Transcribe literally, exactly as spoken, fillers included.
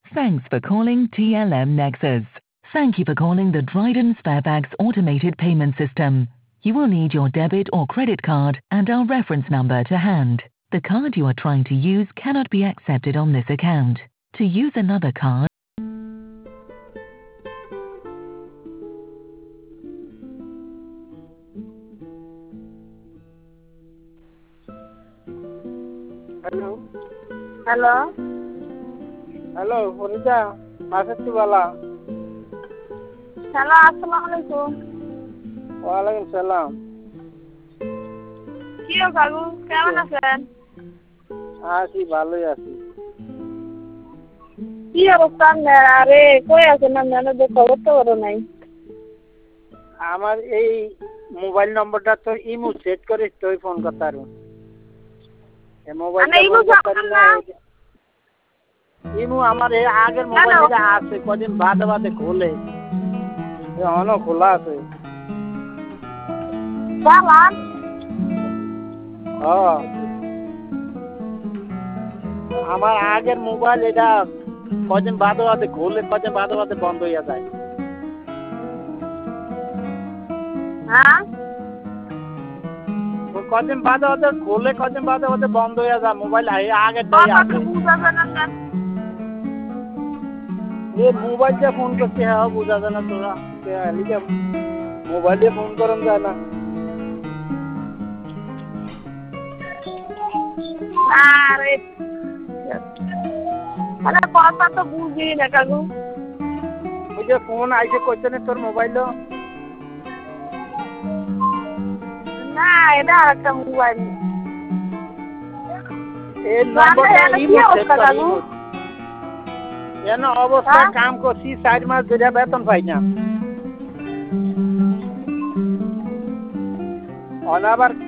Thanks for calling T L M Nexus. Thank you for calling the Dryden Sparebags automated payment system. You will need your debit or credit card and our reference number to hand. The card you are trying to use cannot be accepted on this account. To use another card... Hello. Hello. Hello, Funita. Masuk wala. Hello, Assalamualaikum. Waalaikumsalam. কি কাকু কেমন আছেন? আছি ভালোই আছি। কি অবস্থা আপনার? আরে কই আছেন আপনারা? যে খবর তো বড় নাই। আমার এই মোবাইল নম্বরটা তো ইমো সেট করে তুই ফোন করতে পারো। এই মোবাইলটা ইমো করতে না। ইমো আমার এই আগের মোবাইলটা আছে কদিন বাদে বাদে খোলে। এখনো খোলা আছে। বাবান হ্যাঁ আমার আগের মোবাইল এটা কদিন বাদে বাদে খোলে কদিন বাদে বাদে বন্ধ হয়ে যায়। হ্যাঁ কদিন বাদে বাদে খোলে কদিন বাদে বাদে বন্ধ হয়ে যায় মোবাইল আগের এই মোবাইল দিয়ে ফোন করতে হ্যাঁ বোঝা যায় না তোরা মোবাইল দিয়ে ফোন করেন যায় না। আরে আরে কথা তো বুঝি না কাকু। ওই যে ফোন আইসে করছে না তোর মোবাইল? না এটা আরেকটা মোবাইল। এই নম্বরটা ইমো সেট কর ইমো। এন অবস্থা কাম করছি চার মাস ধরে বেতন পাই না। অনাবার